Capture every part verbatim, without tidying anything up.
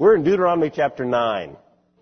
We're in Deuteronomy chapter nine.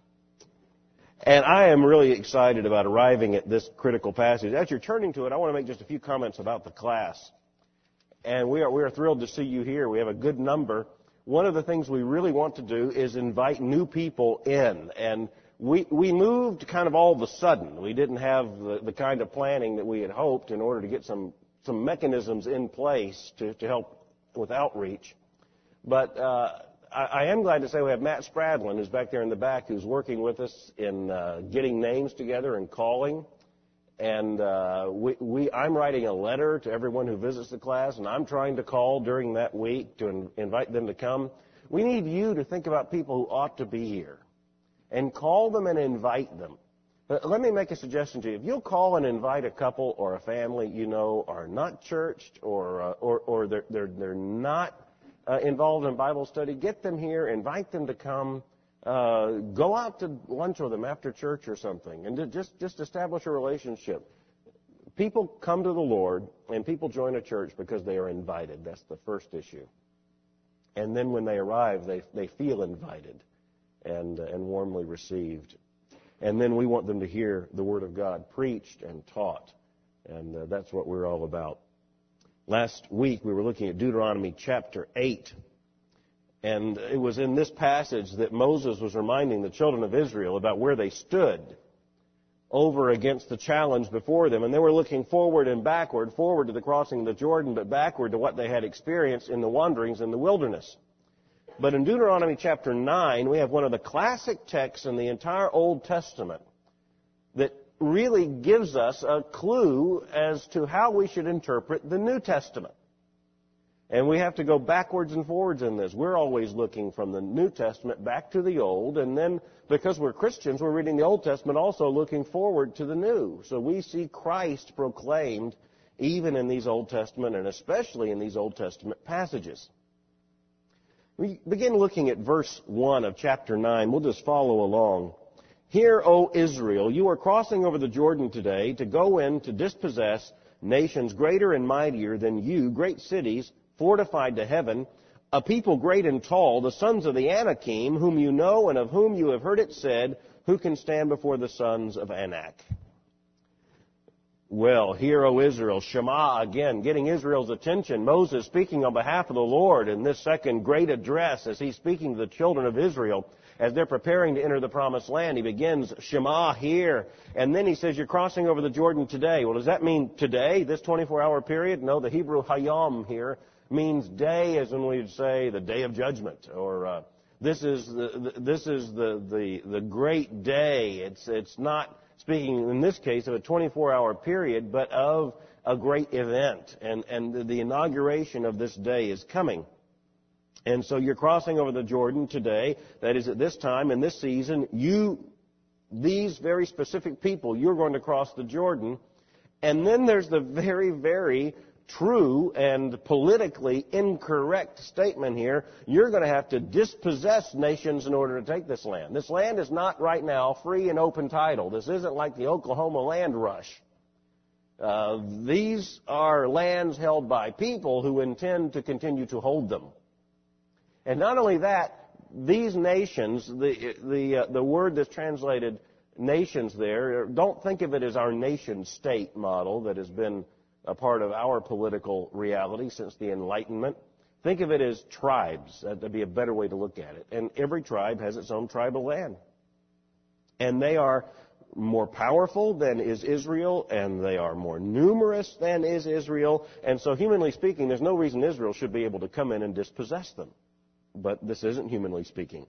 And I am really excited about arriving at this critical passage. As you're turning to it, I want to make just a few comments about the class. And we are, we are thrilled to see you here. We have a good number. One of the things we really want to do is invite new people in. And we, we moved kind of all of a sudden. We didn't have the, the kind of planning that we had hoped in order to get some, some mechanisms in place to, to help with outreach. But uh, I, I am glad to say we have Matt Spradlin, who's back there in the back, who's working with us in uh, getting names together and calling. And uh, we, we, I'm writing a letter to everyone who visits the class, and I'm trying to call during that week to in, invite them to come. We need you to think about people who ought to be here and call them and invite them. But let me make a suggestion to you. If you'll call and invite a couple or a family you know are not churched or, uh, or, or they're, they're, they're not uh, involved in Bible study, get them here, invite them to come. Uh, go out to lunch with them after church or something, and to just, just establish a relationship. People come to the Lord, and people join a church because they are invited. That's the first issue. And then when they arrive, they, they feel invited and, uh, and warmly received. And then we want them to hear the Word of God preached and taught, and uh, that's what we're all about. Last week, we were looking at Deuteronomy chapter eight. And it was in this passage that Moses was reminding the children of Israel about where they stood over against the challenge before them. And they were looking forward and backward, forward to the crossing of the Jordan, but backward to what they had experienced in the wanderings in the wilderness. But in Deuteronomy chapter nine, we have one of the classic texts in the entire Old Testament that really gives us a clue as to how we should interpret the New Testament. And we have to go backwards and forwards in this. We're always looking from the New Testament back to the Old, and then because we're Christians, we're reading the Old Testament also looking forward to the New. So we see Christ proclaimed even in these Old Testament and especially in these Old Testament passages. We begin looking at verse one of chapter nine. We'll just follow along. Hear, O Israel, you are crossing over the Jordan today to go in to dispossess nations greater and mightier than you, great cities, fortified to heaven, a people great and tall, the sons of the Anakim, whom you know and of whom you have heard it said, who can stand before the sons of Anak? Well, hear, O Israel, Shema again, getting Israel's attention. Moses speaking on behalf of the Lord in this second great address as he's speaking to the children of Israel as they're preparing to enter the promised land. He begins, Shema, hear, and then he says, you're crossing over the Jordan today. Well, does that mean today, this twenty-four hour period? No, the Hebrew hayom here means day, as when we'd say the day of judgment, or uh, this is the, the this is the, the the great day. It's it's not speaking in this case of a twenty-four hour period, but of a great event, and and the, the inauguration of this day is coming. And so you're crossing over the Jordan today. That is at this time in this season. You, these very specific people, you're going to cross the Jordan, and then there's the very very true and politically incorrect statement here. You're going to have to dispossess nations in order to take this land. This land is not right now free and open title. This isn't like the Oklahoma land rush. Uh, these are lands held by people who intend to continue to hold them. And not only that, these nations, the the uh, the word that's translated nations there, don't think of it as our nation state model that has been a part of our political reality since the Enlightenment. Think of it as tribes. That would be a better way to look at it. And every tribe has its own tribal land. And they are more powerful than is Israel, and they are more numerous than is Israel. And so, humanly speaking, there's no reason Israel should be able to come in and dispossess them. But this isn't humanly speaking.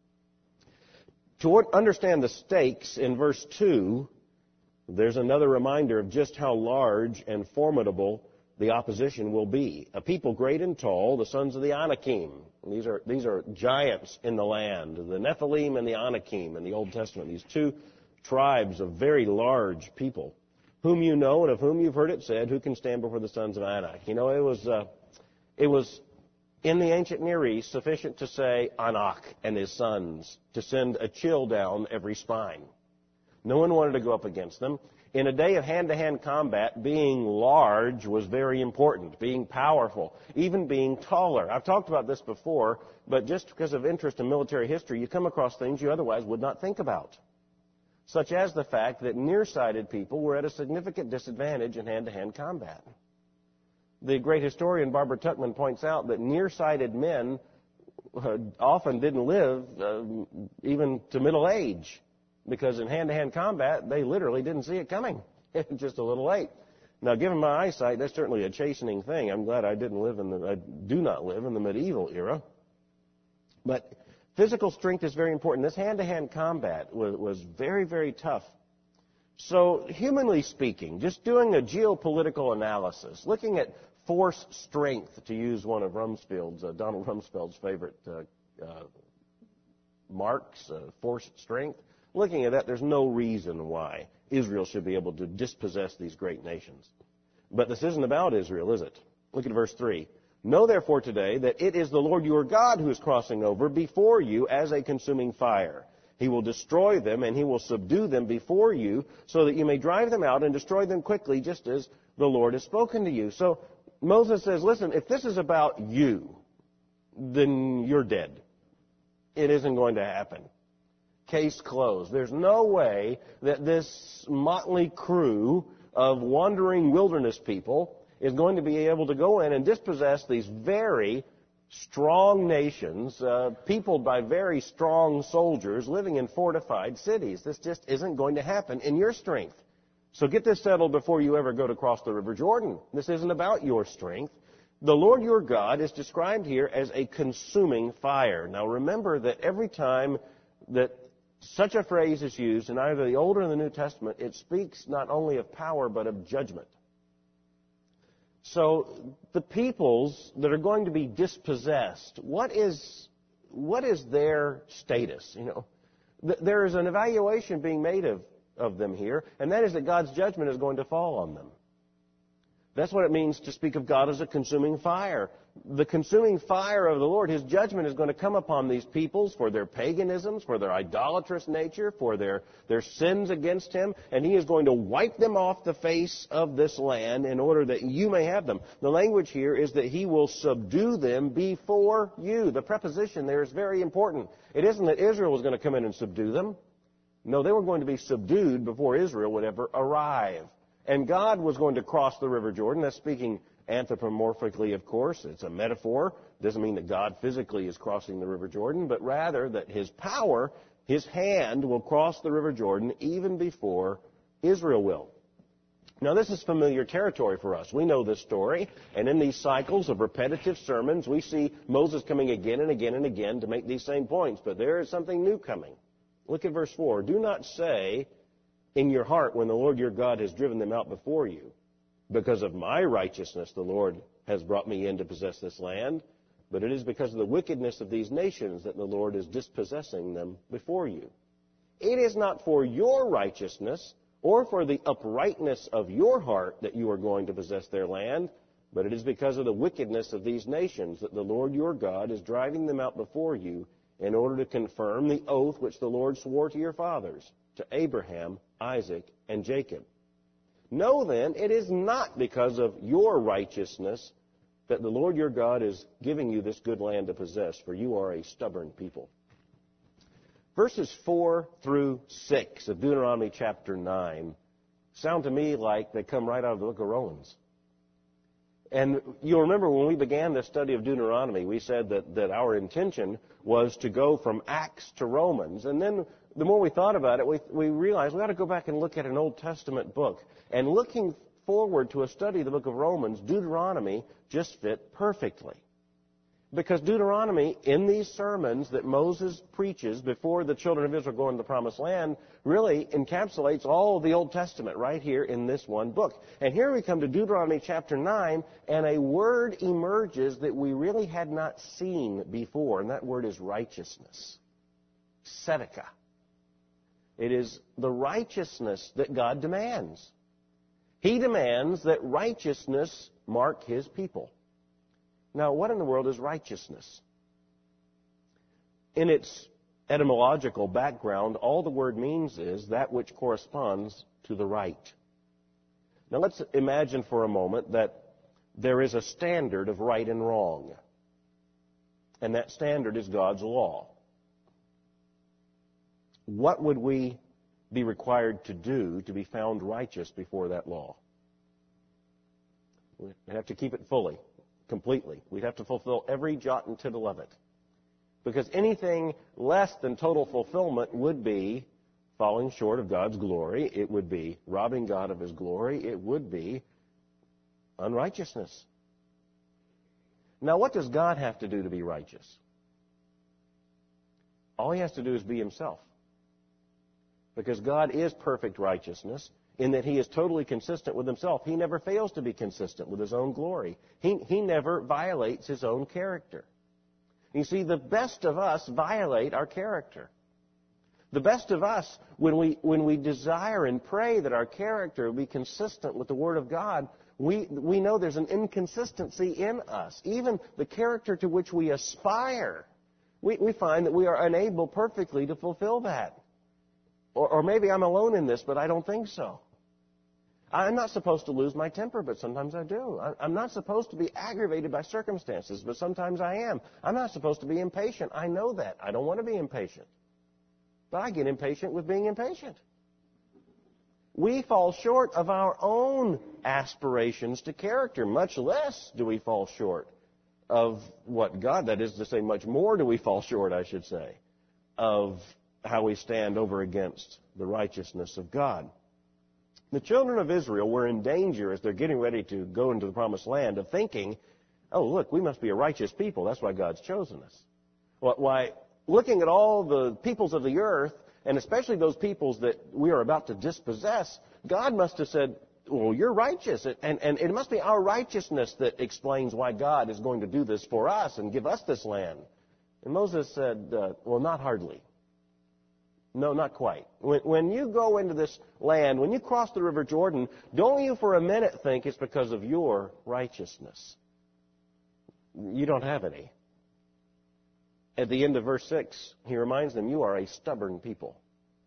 To understand the stakes in verse two, there's another reminder of just how large and formidable the opposition will be. A people great and tall, the sons of the Anakim. These are, these are giants in the land, the Nephilim and the Anakim in the Old Testament. These two tribes of very large people, whom you know and of whom you've heard it said, who can stand before the sons of Anak? You know, it was, uh, it was in the ancient Near East sufficient to say Anak and his sons, to send a chill down every spine. No one wanted to go up against them. In a day of hand-to-hand combat, being large was very important, being powerful, even being taller. I've talked about this before, but just because of interest in military history, you come across things you otherwise would not think about, such as the fact that nearsighted people were at a significant disadvantage in hand-to-hand combat. The great historian Barbara Tuchman points out that nearsighted men uh, often didn't live uh, even to middle age, because in hand-to-hand combat, they literally didn't see it coming. Just a little late. Now, given my eyesight, that's certainly a chastening thing. I'm glad I didn't live in the, I do not live in the medieval era. But physical strength is very important. This hand-to-hand combat was, was very, very tough. So, humanly speaking, just doing a geopolitical analysis, looking at force strength, to use one of Rumsfeld's, uh, Donald Rumsfeld's favorite uh, uh, marks, uh, force strength. Looking at that, there's no reason why Israel should be able to dispossess these great nations. But this isn't about Israel, is it? Look at verse three. Know therefore today that it is the Lord your God who is crossing over before you as a consuming fire. He will destroy them and he will subdue them before you so that you may drive them out and destroy them quickly, just as the Lord has spoken to you. So Moses says, listen, if this is about you, then you're dead. It isn't going to happen. Case closed. There's no way that this motley crew of wandering wilderness people is going to be able to go in and dispossess these very strong nations, uh, peopled by very strong soldiers living in fortified cities. This just isn't going to happen in your strength. So get this settled before you ever go to cross the River Jordan. This isn't about your strength. The Lord your God is described here as a consuming fire. Now remember that every time that such a phrase is used in either the Old or the New Testament, it speaks not only of power but of judgment. So the peoples that are going to be dispossessed, what is what is their status? You know, th- there is an evaluation being made of, of them here, and that is that God's judgment is going to fall on them. That's what it means to speak of God as a consuming fire. The consuming fire of the Lord, His judgment is going to come upon these peoples for their paganisms, for their idolatrous nature, for their, their sins against Him, and He is going to wipe them off the face of this land in order that you may have them. The language here is that He will subdue them before you. The preposition there is very important. It isn't that Israel was going to come in and subdue them. No, they were going to be subdued before Israel would ever arrive. And God was going to cross the River Jordan. That's speaking anthropomorphically, of course. It's a metaphor. It doesn't mean that God physically is crossing the River Jordan, but rather that His power, His hand, will cross the River Jordan even before Israel will. Now, this is familiar territory for us. We know this story, and in these cycles of repetitive sermons, we see Moses coming again and again and again to make these same points. But there is something new coming. Look at verse four. Do not say in your heart when the Lord your God has driven them out before you, because of my righteousness the Lord has brought me in to possess this land, but it is because of the wickedness of these nations that the Lord is dispossessing them before you. It is not for your righteousness or for the uprightness of your heart that you are going to possess their land, but it is because of the wickedness of these nations that the Lord your God is driving them out before you in order to confirm the oath which the Lord swore to your fathers, to Abraham, Isaac, and Jacob. Know then, it is not because of your righteousness that the Lord your God is giving you this good land to possess, for you are a stubborn people. Verses four through six of Deuteronomy chapter nine sound to me like they come right out of the book of Romans. And you'll remember when we began this study of Deuteronomy, we said that, that our intention was to go from Acts to Romans. And then the more we thought about it, we, we realized we ought to go back and look at an Old Testament book. And looking forward to a study of the book of Romans, Deuteronomy just fit perfectly. Because Deuteronomy, in these sermons that Moses preaches before the children of Israel go into the Promised Land, really encapsulates all of the Old Testament right here in this one book. And here we come to Deuteronomy chapter nine, and a word emerges that we really had not seen before, and that word is righteousness. Tzedakah. It is the righteousness that God demands. He demands that righteousness mark His people. Now, what in the world is righteousness? In its etymological background, all the word means is that which corresponds to the right. Now let's imagine for a moment that there is a standard of right and wrong. And that standard is God's law. What would we be required to do to be found righteous before that law? We'd have to keep it fully, completely. We'd have to fulfill every jot and tittle of it. Because anything less than total fulfillment would be falling short of God's glory. It would be robbing God of His glory. It would be unrighteousness. Now, what does God have to do to be righteous? All He has to do is be Himself. Because God is perfect righteousness in that He is totally consistent with Himself. He never fails to be consistent with His own glory. He, he never violates His own character. You see, the best of us violate our character. The best of us, when we, when we desire and pray that our character will be consistent with the Word of God, we, we know there's an inconsistency in us. Even the character to which we aspire, we, we find that we are unable perfectly to fulfill that. Or, or maybe I'm alone in this, but I don't think so. I'm not supposed to lose my temper, but sometimes I do. I'm not supposed to be aggravated by circumstances, but sometimes I am. I'm not supposed to be impatient. I know that. I don't want to be impatient. But I get impatient with being impatient. We fall short of our own aspirations to character. Much less do we fall short of what God, that is to say, much more do we fall short, I should say, of how we stand over against the righteousness of God. The children of Israel were in danger as they're getting ready to go into the promised land of thinking, oh, look, we must be a righteous people. That's why God's chosen us. Why, looking at all the peoples of the earth, and especially those peoples that we are about to dispossess, God must have said, well, you're righteous. And, and it must be our righteousness that explains why God is going to do this for us and give us this land. And Moses said, uh, well, not hardly. No, not quite. When, when you go into this land, when you cross the River Jordan, don't you for a minute think it's because of your righteousness. You don't have any. At the end of verse six, he reminds them, you are a stubborn people.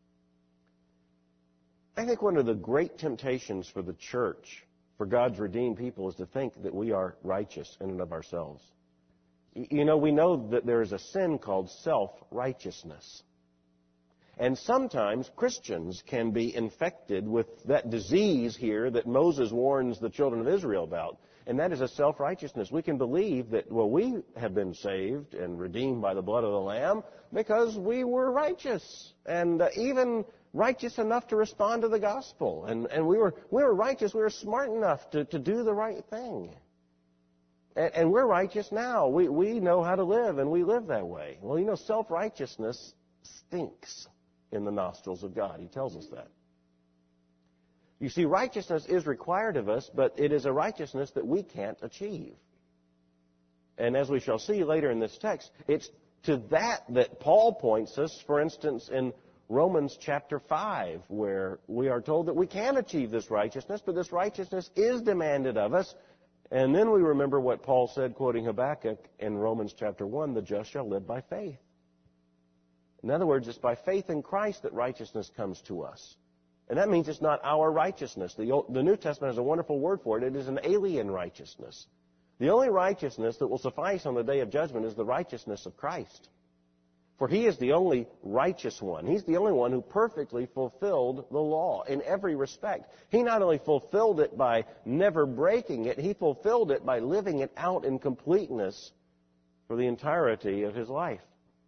I think one of the great temptations for the church, for God's redeemed people, is to think that we are righteous in and of ourselves. You know, we know that there is a sin called self-righteousness. And sometimes Christians can be infected with that disease here that Moses warns the children of Israel about. And that is a self-righteousness. We can believe that, well, we have been saved and redeemed by the blood of the Lamb because we were righteous. And uh, even righteous enough to respond to the gospel. And, and we were we were righteous. We were smart enough to, to do the right thing. And, and we're righteous now. We, we know how to live, and we live that way. Well, you know, self-righteousness stinks in the nostrils of God. He tells us that. You see, righteousness is required of us, but it is a righteousness that we can't achieve. And as we shall see later in this text, it's to that that Paul points us, for instance, in Romans chapter five, where we are told that we can achieve this righteousness, but this righteousness is demanded of us. And then we remember what Paul said, quoting Habakkuk in Romans chapter one, the just shall live by faith. In other words, it's by faith in Christ that righteousness comes to us. And that means it's not our righteousness. The, Old, the New Testament has a wonderful word for it. It is an alien righteousness. The only righteousness that will suffice on the day of judgment is the righteousness of Christ. For He is the only righteous one. He's the only one who perfectly fulfilled the law in every respect. He not only fulfilled it by never breaking it, He fulfilled it by living it out in completeness for the entirety of His life.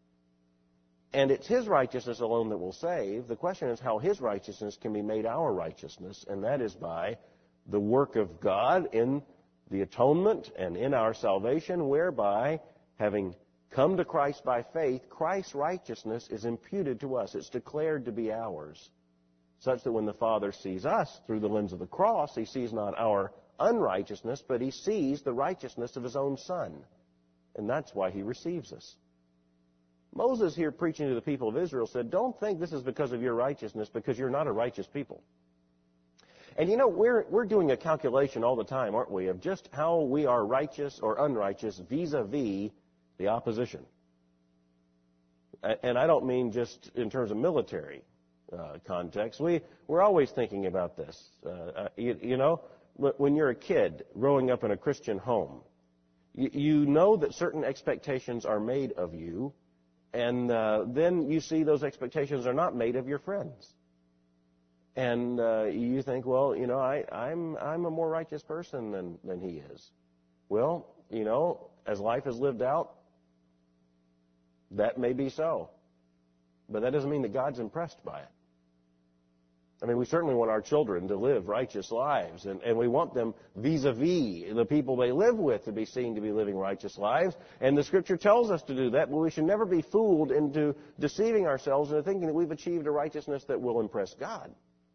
And it's His righteousness alone that will save. The question is how His righteousness can be made our righteousness, and that is by the work of God in the atonement and in our salvation, whereby, having come to Christ by faith, Christ's righteousness is imputed to us. It's declared to be ours, such that when the Father sees us through the lens of the cross, He sees not our unrighteousness, but He sees the righteousness of His own Son. And that's why He receives us. Moses here preaching to the people of Israel said, don't think this is because of your righteousness, because you're not a righteous people. And you know, we're, we're doing a calculation all the time, aren't we, of just how we are righteous or unrighteous vis-a-vis the opposition. and I don't mean just in terms of military uh, context. We, we're always thinking about this. Uh, uh, you, you know, when you're a kid growing up in a Christian home, you, you know that certain expectations are made of you, and uh, then you see those expectations are not made of your friends. And uh, you think, well, you know, I, I'm I'm a more righteous person than, than he is. Well, you know, as life is lived out, that may be so. But that doesn't mean that God's impressed by it. I mean, we certainly want our children to live righteous lives, and, and we want them vis-a-vis the people they live with to be seen to be living righteous lives. And the Scripture tells us to do that, but we should never be fooled into deceiving ourselves into thinking that we've achieved a righteousness that will impress God.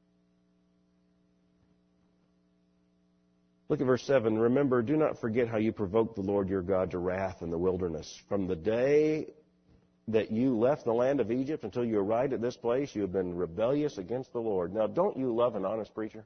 Look at verse seven. Remember, do not forget how you provoked the Lord your God to wrath in the wilderness. From the day that you left the land of Egypt until you arrived at this place, you have been rebellious against the Lord. Now, don't you love an honest preacher?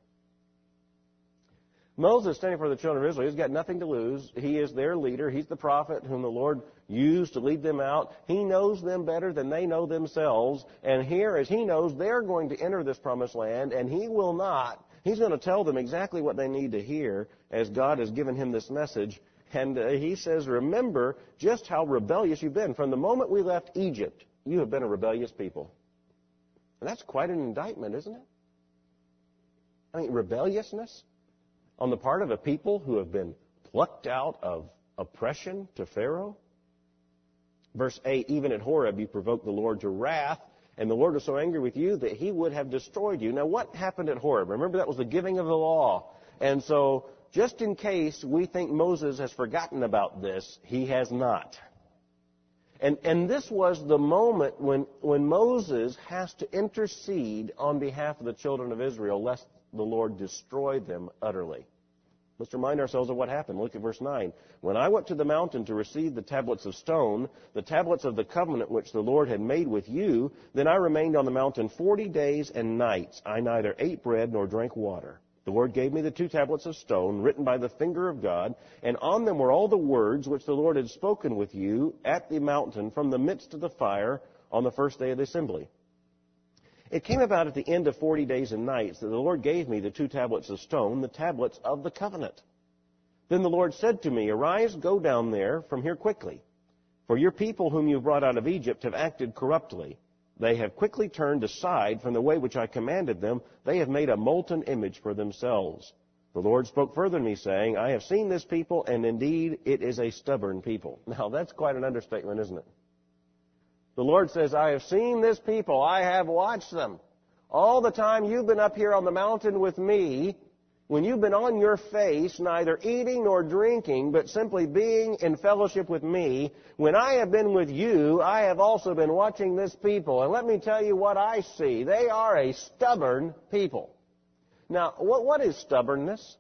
Moses, standing for the children of Israel, he's got nothing to lose. He is their leader. He's the prophet whom the Lord used to lead them out. He knows them better than they know themselves. And here, as he knows, they're going to enter this promised land, and he will not. He's going to tell them exactly what they need to hear as God has given him this message. And uh, he says, remember just how rebellious you've been. From the moment we left Egypt, you have been a rebellious people. And that's quite an indictment, isn't it? I mean, rebelliousness on the part of a people who have been plucked out of oppression to Pharaoh. Verse eight, even at Horeb you provoked the Lord to wrath, and the Lord was so angry with you that he would have destroyed you. Now, what happened at Horeb? Remember, that was the giving of the law. And so, just in case we think Moses has forgotten about this, he has not. And, and this was the moment when, when Moses has to intercede on behalf of the children of Israel, lest the Lord destroy them utterly. Let's remind ourselves of what happened. Look at verse nine. When I went to the mountain to receive the tablets of stone, the tablets of the covenant which the Lord had made with you, then I remained on the mountain forty days and nights. I neither ate bread nor drank water. The Lord gave me the two tablets of stone, written by the finger of God, and on them were all the words which the Lord had spoken with you at the mountain from the midst of the fire on the first day of the assembly. It came about at the end of forty days and nights that the Lord gave me the two tablets of stone, the tablets of the covenant. Then the Lord said to me, arise, go down there from here quickly. For your people whom you brought out of Egypt have acted corruptly. They have quickly turned aside from the way which I commanded them. They have made a molten image for themselves. The Lord spoke further to me, saying, I have seen this people, and indeed it is a stubborn people. Now, that's quite an understatement, isn't it? The Lord says, I have seen this people. I have watched them. All the time you've been up here on the mountain with me, when you've been on your face, neither eating nor drinking, but simply being in fellowship with me, when I have been with you, I have also been watching this people. And let me tell you what I see. They are a stubborn people. Now, what, what is stubbornness?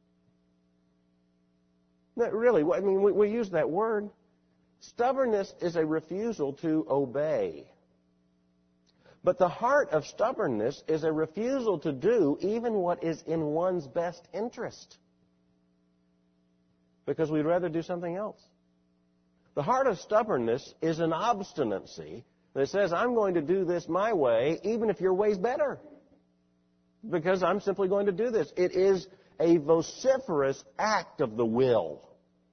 Really, I mean, we, we use that word. Stubbornness is a refusal to obey. But the heart of stubbornness is a refusal to do even what is in one's best interest, because we'd rather do something else. The heart of stubbornness is an obstinacy that says, I'm going to do this my way, even if your way's better, because I'm simply going to do this. It is a vociferous act of the will.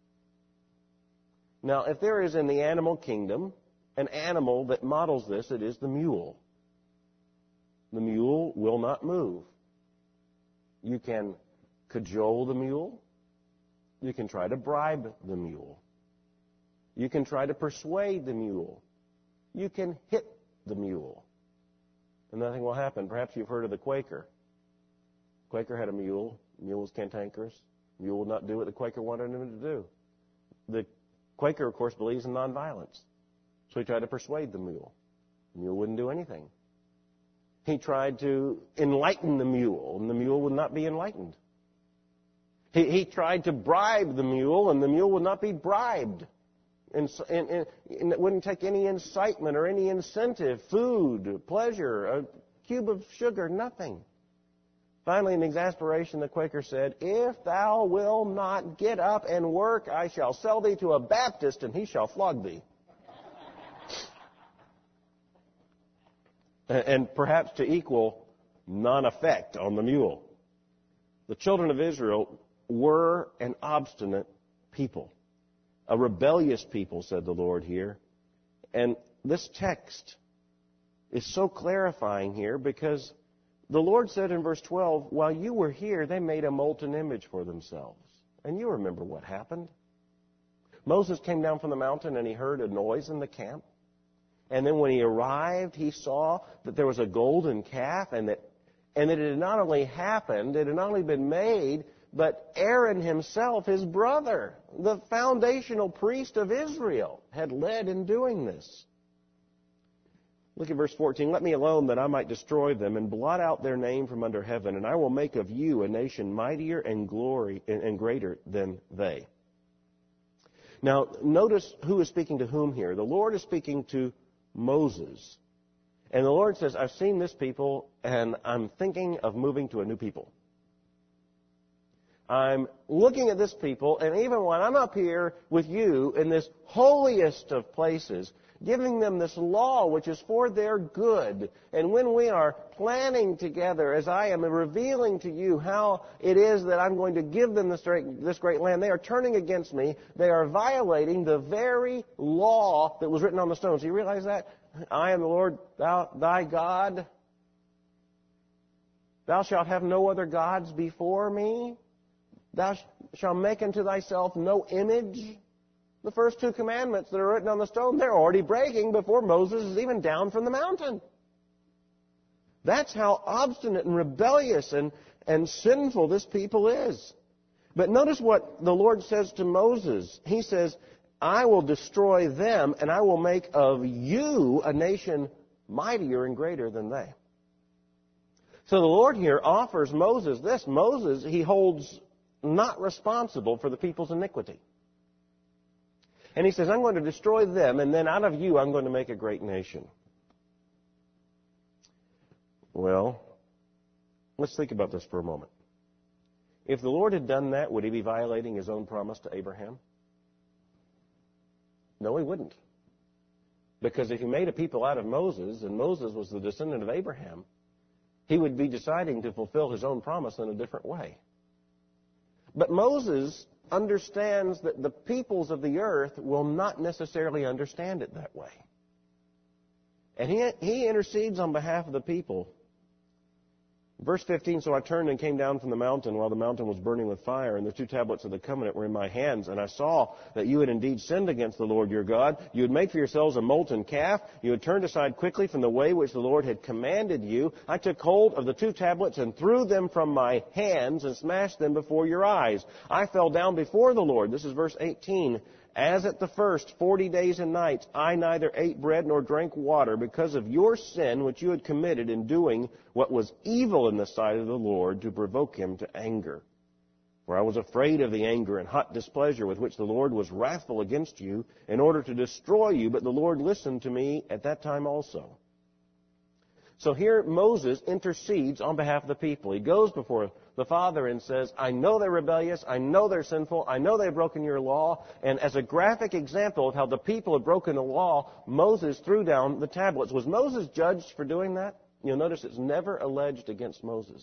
Now, if there is in the animal kingdom an animal that models this, it is the mule. The mule will not move. You can cajole the mule. You can try to bribe the mule. You can try to persuade the mule. You can hit the mule. And nothing will happen. Perhaps you've heard of the Quaker. The Quaker had a mule. The mule was cantankerous. The mule would not do what the Quaker wanted him to do. The Quaker, of course, believes in nonviolence. So he tried to persuade the mule. The mule wouldn't do anything. He tried to enlighten the mule, and the mule would not be enlightened. He, he tried to bribe the mule, and the mule would not be bribed. And, and, and, and it wouldn't take any incitement or any incentive, food, pleasure, a cube of sugar, nothing. Finally, in exasperation, the Quaker said, if thou wilt not get up and work, I shall sell thee to a Baptist, and he shall flog thee. and perhaps to equal non-effect on the mule. The children of Israel were an obstinate people, a rebellious people, said the Lord here. And this text is so clarifying here because the Lord said in verse twelve, while you were here, they made a molten image for themselves. And you remember what happened. Moses came down from the mountain and he heard a noise in the camp. And then when he arrived, he saw that there was a golden calf and that, and that it had not only happened, it had not only been made, but Aaron himself, his brother, the foundational priest of Israel, had led in doing this. Look at verse fourteen. Let me alone that I might destroy them and blot out their name from under heaven, and I will make of you a nation mightier and glory and greater than they. Now, notice who is speaking to whom here. The Lord is speaking to Moses. And the Lord says, I've seen this people, and I'm thinking of moving to a new people. I'm looking at this people, and even when I'm up here with you in this holiest of places, giving them this law which is for their good, and when we are planning together, as I am revealing to you how it is that I'm going to give them this great, this great land, they are turning against me. They are violating the very law that was written on the stones. Do you realize that? I am the Lord thou, thy God. Thou shalt have no other gods before me. Thou shalt make unto thyself no image. The first two commandments that are written on the stone, they're already breaking before Moses is even down from the mountain. That's how obstinate and rebellious and, and sinful this people is. But notice what the Lord says to Moses. He says, I will destroy them, and I will make of you a nation mightier and greater than they. So the Lord here offers Moses this. Moses, he holds not responsible for the people's iniquity. And he says, I'm going to destroy them, and then out of you I'm going to make a great nation. Well, let's think about this for a moment. If the Lord had done that, would he be violating his own promise to Abraham? No, he wouldn't. Because if he made a people out of Moses, and Moses was the descendant of Abraham, he would be deciding to fulfill his own promise in a different way. But Moses understands that the peoples of the earth will not necessarily understand it that way. And he, he intercedes on behalf of the people. Verse fifteen, so I turned and came down from the mountain while the mountain was burning with fire, and the two tablets of the covenant were in my hands. And I saw that you had indeed sinned against the Lord your God. You had made for yourselves a molten calf. You had turned aside quickly from the way which the Lord had commanded you. I took hold of the two tablets and threw them from my hands and smashed them before your eyes. I fell down before the Lord. This is verse eighteen. As at the first forty days and nights, I neither ate bread nor drank water because of your sin which you had committed in doing what was evil in the sight of the Lord to provoke him to anger. For I was afraid of the anger and hot displeasure with which the Lord was wrathful against you in order to destroy you, but the Lord listened to me at that time also. So here Moses intercedes on behalf of the people. He goes before the Father and says, I know they're rebellious, I know they're sinful, I know they've broken your law. And as a graphic example of how the people have broken the law, Moses threw down the tablets. Was Moses judged for doing that? You'll notice it's never alleged against Moses.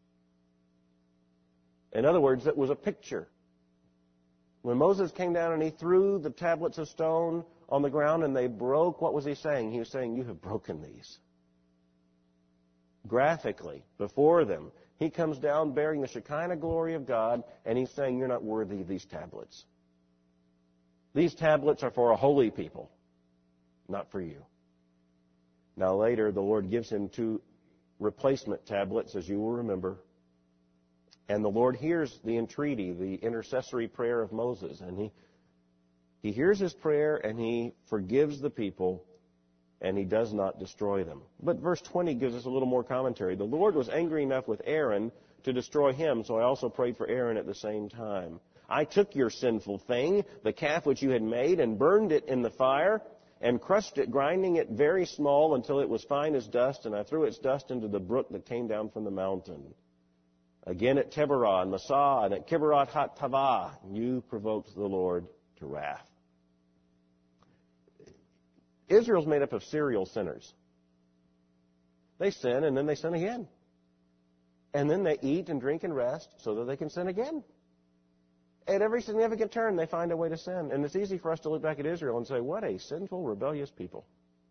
In other words, it was a picture. When Moses came down and he threw the tablets of stone on the ground and they broke, what was he saying? He was saying, you have broken these. Graphically, before them, he comes down bearing the Shekinah glory of God, and he's saying, you're not worthy of these tablets. These tablets are for a holy people, not for you. Now later, the Lord gives him two replacement tablets, as you will remember. And the Lord hears the entreaty, the intercessory prayer of Moses. And he, he hears his prayer, and he forgives the people, and he does not destroy them. But verse twenty gives us a little more commentary. The Lord was angry enough with Aaron to destroy him, so I also prayed for Aaron at the same time. I took your sinful thing, the calf which you had made, and burned it in the fire, and crushed it, grinding it very small until it was fine as dust, and I threw its dust into the brook that came down from the mountain. Again at Teberah and Massah and at Kibroth Hattaavah, you provoked the Lord to wrath. Israel's made up of serial sinners. They sin, and then they sin again. And then they eat and drink and rest so that they can sin again. At every significant turn, they find a way to sin. And it's easy for us to look back at Israel and say, what a sinful, rebellious people.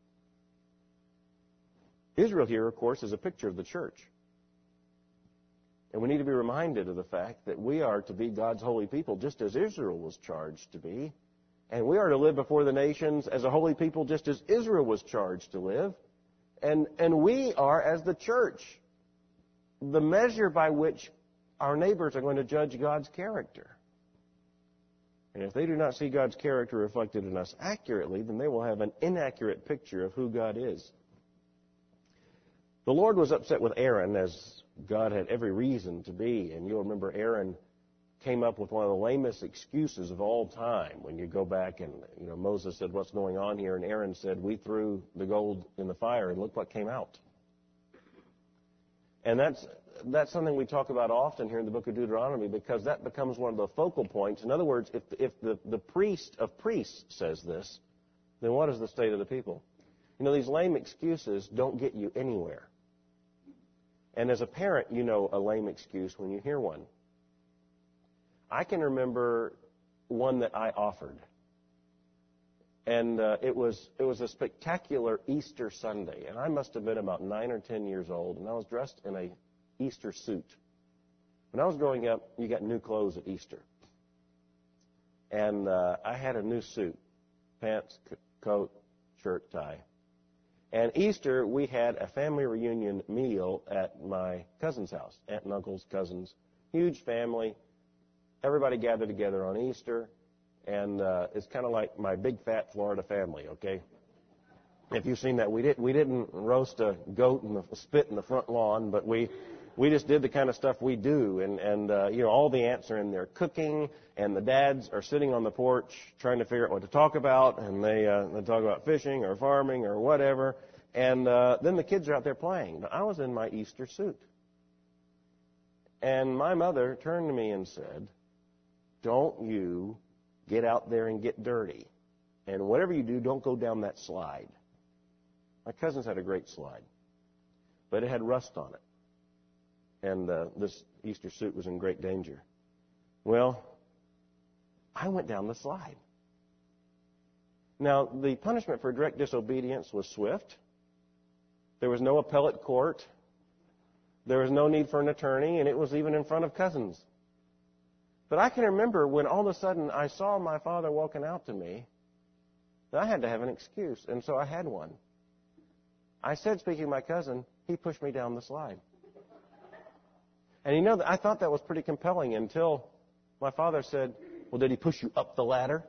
Israel here, of course, is a picture of the church. And we need to be reminded of the fact that we are to be God's holy people, just as Israel was charged to be. And we are to live before the nations as a holy people, just as Israel was charged to live. And, and we are, as the church, the measure by which our neighbors are going to judge God's character. And if they do not see God's character reflected in us accurately, then they will have an inaccurate picture of who God is. The Lord was upset with Aaron, as God had every reason to be. And you'll remember Aaron came up with one of the lamest excuses of all time. When you go back and, you know, Moses said, what's going on here? And Aaron said, we threw the gold in the fire, and look what came out. And that's that's something we talk about often here in the book of Deuteronomy, because that becomes one of the focal points. In other words, if, if the, the priest of priests says this, then what is the state of the people? You know, these lame excuses don't get you anywhere. And as a parent, you know a lame excuse when you hear one. I can remember one that I offered. And uh, it was it was a spectacular Easter Sunday. And I must have been about nine or ten years old, and I was dressed in a Easter suit. When I was growing up, you got new clothes at Easter. And uh, I had a new suit, pants, c- coat, shirt, tie. And Easter, we had a family reunion meal at my cousin's house, aunt and uncles, cousins, huge family. Everybody gathered together on Easter, and uh, it's kind of like my big fat Florida family, okay? If you've seen that, we didn't we didn't roast a goat and spit in the front lawn, but we we just did the kind of stuff we do, and and uh, you know, all the aunts are in there cooking, and the dads are sitting on the porch trying to figure out what to talk about, and they uh, they talk about fishing or farming or whatever, and uh, then the kids are out there playing. Now, I was in my Easter suit, and my mother turned to me and said, "Don't you get out there and get dirty, and whatever you do, don't go down that slide." My cousins had a great slide, but it had rust on it. And uh, this Easter suit was in great danger. Well, I went down the slide. Now, the punishment for direct disobedience was swift. There was no appellate court. There was no need for an attorney, and it was even in front of cousins. But I can remember when all of a sudden I saw my father walking out to me, that I had to have an excuse, and so I had one. I said, speaking of my cousin, he pushed me down the slide. And you know, I thought that was pretty compelling until my father said, well, did he push you up the ladder?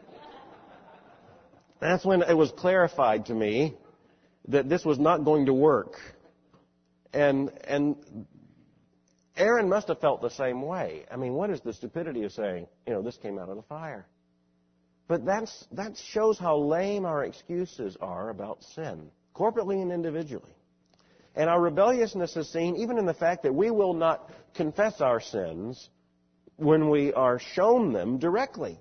That's when it was clarified to me that this was not going to work. And and Aaron must have felt the same way. I mean, what is the stupidity of saying, you know, this came out of the fire? But that's that shows how lame our excuses are about sin, corporately and individually. And our rebelliousness is seen even in the fact that we will not confess our sins when we are shown them directly.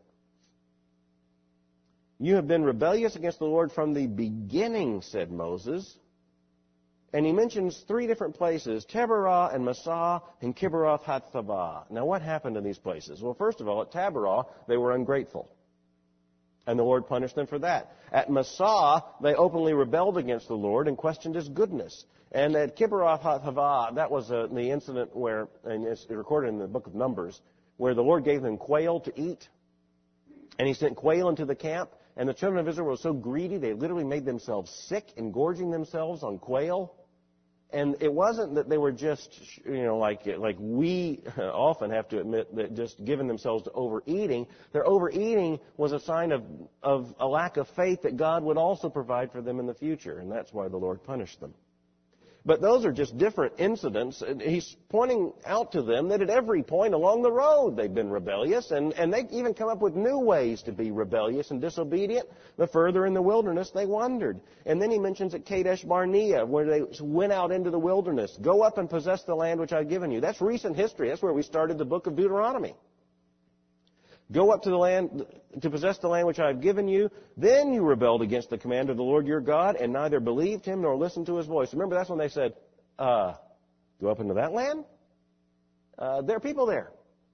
You have been rebellious against the Lord from the beginning, said Moses. And he mentions three different places, Taberah and Massah and Kibroth Hattaavah. Now, what happened in these places? Well, first of all, at Taberah, they were ungrateful. And the Lord punished them for that. At Massah, they openly rebelled against the Lord and questioned His goodness. And at Kibroth Hattaavah, that was uh, the incident where, and it's recorded in the book of Numbers, where the Lord gave them quail to eat. And He sent quail into the camp. And the children of Israel were so greedy, they literally made themselves sick, engorging themselves on quail. And it wasn't that they were just, you know, like like we often have to admit, that just giving themselves to overeating. Their overeating was a sign of, of a lack of faith that God would also provide for them in the future. And that's why the Lord punished them. But those are just different incidents. He's pointing out to them that at every point along the road they've been rebellious, and, and they even come up with new ways to be rebellious and disobedient. The further in the wilderness they wandered. And then he mentions at Kadesh Barnea, where they went out into the wilderness. Go up and possess the land which I've given you. That's recent history. That's where we started the book of Deuteronomy. Go up to the land to possess the land which I have given you. Then you rebelled against the command of the Lord your God and neither believed him nor listened to his voice. Remember, that's when they said, uh, go up into that land? Uh, there are people there.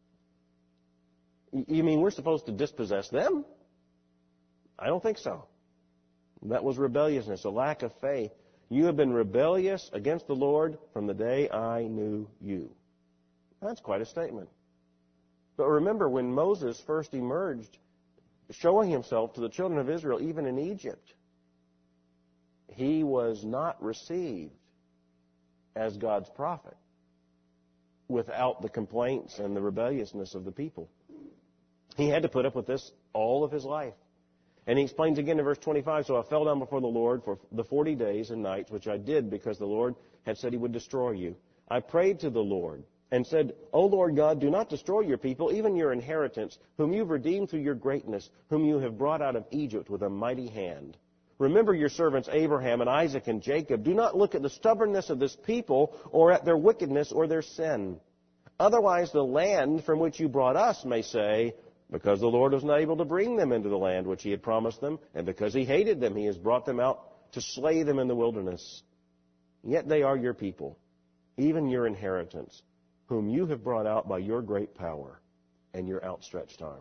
You mean we're supposed to dispossess them? I don't think so. That was rebelliousness, a lack of faith. You have been rebellious against the Lord from the day I knew you. That's quite a statement. But remember, when Moses first emerged, showing himself to the children of Israel, even in Egypt, he was not received as God's prophet without the complaints and the rebelliousness of the people. He had to put up with this all of his life. And he explains again in verse twenty-five, so I fell down before the Lord for the forty days and nights, which I did because the Lord had said he would destroy you. I prayed to the Lord and said, O Lord God, do not destroy your people, even your inheritance, whom you've redeemed through your greatness, whom you have brought out of Egypt with a mighty hand. Remember your servants Abraham and Isaac and Jacob. Do not look at the stubbornness of this people or at their wickedness or their sin. Otherwise the land from which you brought us may say, because the Lord was not able to bring them into the land which he had promised them, and because he hated them, he has brought them out to slay them in the wilderness. Yet they are your people, even your inheritance, whom you have brought out by your great power and your outstretched arm.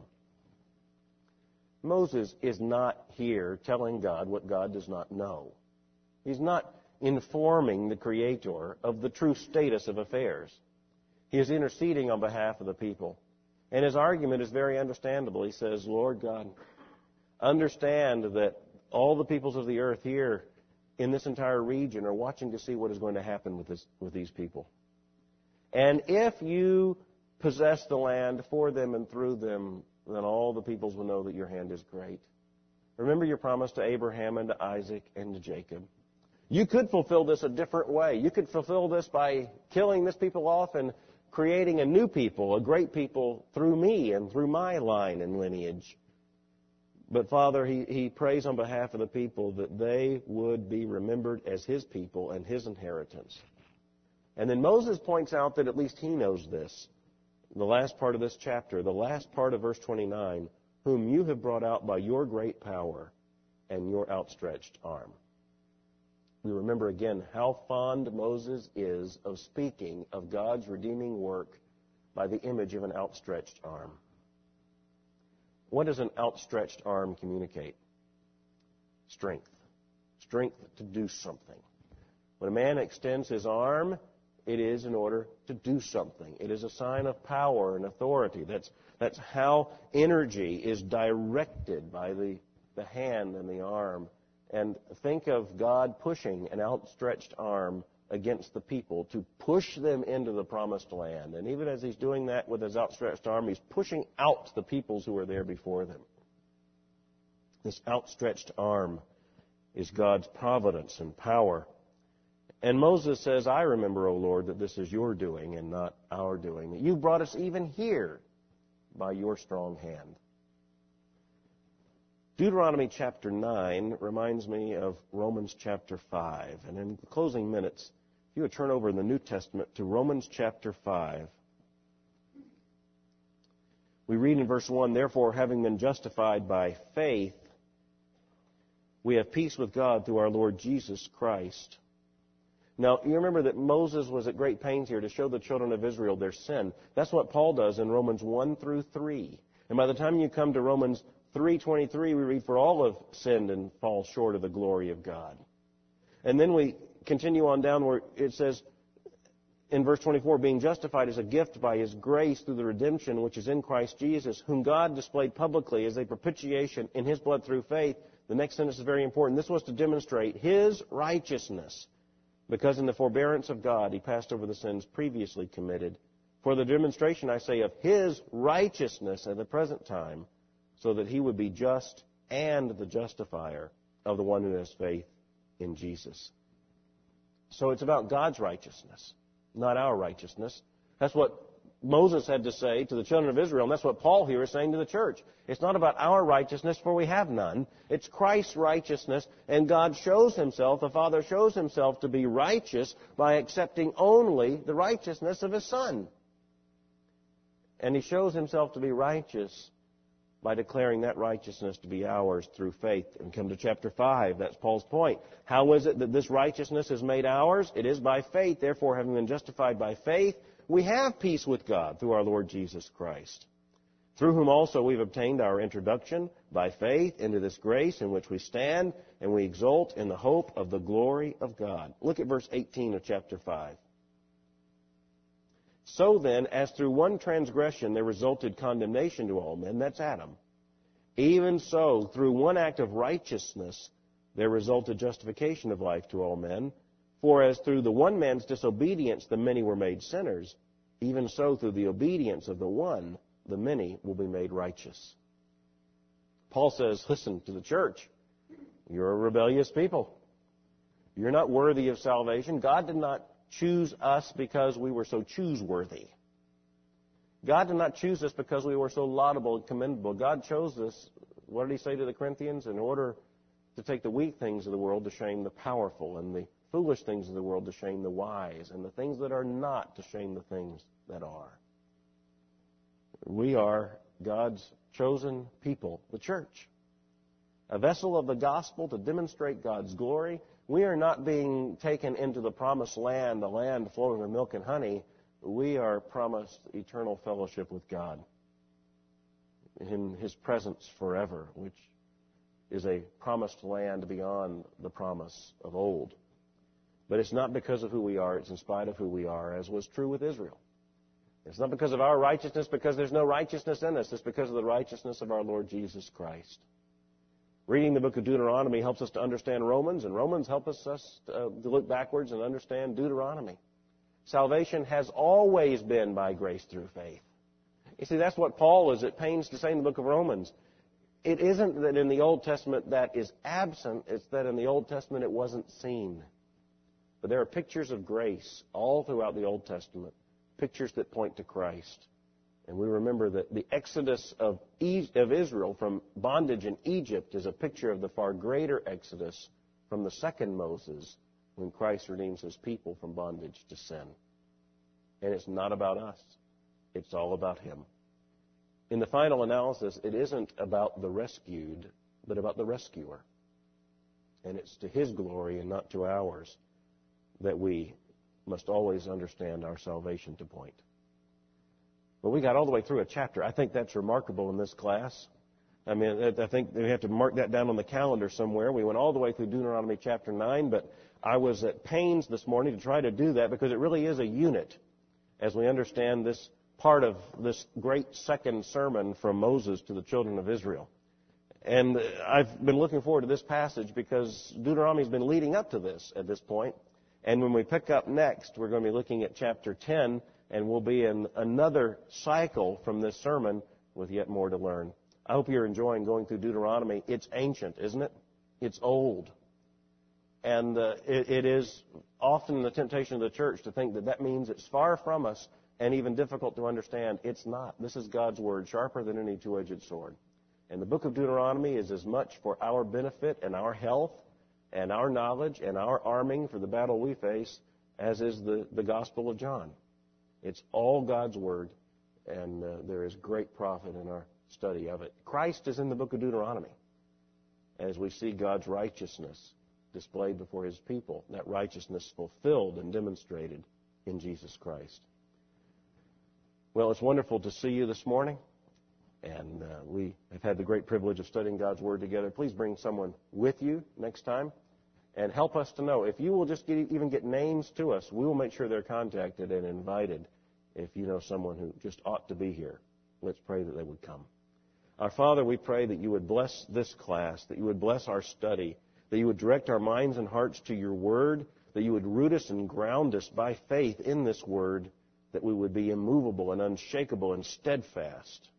Moses is not here telling God what God does not know. He's not informing the Creator of the true status of affairs. He is interceding on behalf of the people. And his argument is very understandable. He says, Lord God, understand that all the peoples of the earth here in this entire region are watching to see what is going to happen with this, with these people. And if you possess the land for them and through them, then all the peoples will know that your hand is great. Remember your promise to Abraham and to Isaac and to Jacob. You could fulfill this a different way. You could fulfill this by killing this people off and creating a new people, a great people through me and through my line and lineage. But Father, he, he prays on behalf of the people that they would be remembered as his people and his inheritance. And then Moses points out that at least he knows this. The last part of this chapter, the last part of verse twenty-nine, whom you have brought out by your great power and your outstretched arm. We remember again how fond Moses is of speaking of God's redeeming work by the image of an outstretched arm. What does an outstretched arm communicate? Strength. Strength to do something. When a man extends his arm, it is in order to do something. It is a sign of power and authority. That's, that's how energy is directed by the, the hand and the arm. And think of God pushing an outstretched arm against the people to push them into the promised land. And even as he's doing that with his outstretched arm, he's pushing out the peoples who are there before them. This outstretched arm is God's providence and power. And Moses says, I remember, O Lord, that this is your doing and not our doing. That you brought us even here by your strong hand. Deuteronomy chapter nine reminds me of Romans chapter five. And in the closing minutes, if you would turn over in the New Testament to Romans chapter five. We read in verse one, therefore, having been justified by faith, we have peace with God through our Lord Jesus Christ. Now, you remember that Moses was at great pains here to show the children of Israel their sin. That's what Paul does in Romans one through three. And by the time you come to Romans three twenty-three, we read, for all have sinned and fall short of the glory of God. And then we continue on down where it says in verse twenty-four, being justified as a gift by his grace through the redemption which is in Christ Jesus, whom God displayed publicly as a propitiation in his blood through faith. The next sentence is very important. This was to demonstrate his righteousness, because in the forbearance of God he passed over the sins previously committed. For the demonstration, I say, of his righteousness at the present time, so that he would be just and the justifier of the one who has faith in Jesus. So it's about God's righteousness, not our righteousness. That's what Moses had to say to the children of Israel, and that's what Paul here is saying to the church. It's not about our righteousness, for we have none. It's Christ's righteousness, and God shows himself, the Father shows himself to be righteous by accepting only the righteousness of his Son. And he shows himself to be righteous by declaring that righteousness to be ours through faith. And come to chapter five, that's Paul's point. How is it that this righteousness is made ours? It is by faith. Therefore, having been justified by faith, we have peace with God through our Lord Jesus Christ, through whom also we've obtained our introduction by faith into this grace in which we stand, and we exult in the hope of the glory of God. Look at verse eighteen of chapter five. So then, as through one transgression there resulted condemnation to all men, that's Adam, even so through one act of righteousness there resulted justification of life to all men. For as through the one man's disobedience the many were made sinners, even so through the obedience of the one the many will be made righteous. Paul says, listen to the church. You're a rebellious people. You're not worthy of salvation. God did not choose us because we were so chooseworthy. God did not choose us because we were so laudable and commendable. God chose us, what did he say to the Corinthians? In order to take the weak things of the world to shame the powerful, and the foolish things of the world to shame the wise, and the things that are not to shame the things that are. We are God's chosen people, the church. A vessel of the gospel to demonstrate God's glory. We are not being taken into the promised land, the land flowing with milk and honey. We are promised eternal fellowship with God in his presence forever, which is a promised land beyond the promise of old. But it's not because of who we are, it's in spite of who we are, as was true with Israel. It's not because of our righteousness, because there's no righteousness in us. It's because of the righteousness of our Lord Jesus Christ. Reading the book of Deuteronomy helps us to understand Romans, and Romans helps us to, uh, to look backwards and understand Deuteronomy. Salvation has always been by grace through faith. You see, that's what Paul is at pains to say in the book of Romans. It isn't that in the Old Testament that is absent, it's that in the Old Testament it wasn't seen. But there are pictures of grace all throughout the Old Testament, pictures that point to Christ. And we remember that the exodus of Israel from bondage in Egypt is a picture of the far greater exodus from the second Moses, when Christ redeems his people from bondage to sin. And it's not about us. It's all about him. In the final analysis, it isn't about the rescued, but about the rescuer. And it's to his glory and not to ours that we must always understand our salvation to point. Well, we got all the way through a chapter. I think that's remarkable in this class. I mean, I think we have to mark that down on the calendar somewhere. We went all the way through Deuteronomy chapter nine, but I was at pains this morning to try to do that because it really is a unit as we understand this part of this great second sermon from Moses to the children of Israel. And I've been looking forward to this passage because Deuteronomy's been leading up to this at this point. And when we pick up next, we're going to be looking at chapter ten, and we'll be in another cycle from this sermon with yet more to learn. I hope you're enjoying going through Deuteronomy. It's ancient, isn't it? It's old. And uh, it, it is often the temptation of the church to think that that means it's far from us and even difficult to understand. It's not. This is God's Word, sharper than any two-edged sword. And the book of Deuteronomy is as much for our benefit and our health and our knowledge and our arming for the battle we face as is the, the Gospel of John. It's all God's Word, and uh, there is great profit in our study of it. Christ is in the book of Deuteronomy as we see God's righteousness displayed before his people, that righteousness fulfilled and demonstrated in Jesus Christ. Well, it's wonderful to see you this morning, and uh, we have had the great privilege of studying God's Word together. Please bring someone with you next time and help us to know. If you will just get, even get names to us, we will make sure they're contacted and invited if you know someone who just ought to be here. Let's pray that they would come. Our Father, we pray that you would bless this class, that you would bless our study, that you would direct our minds and hearts to your Word, that you would root us and ground us by faith in this Word, that we would be immovable and unshakable and steadfast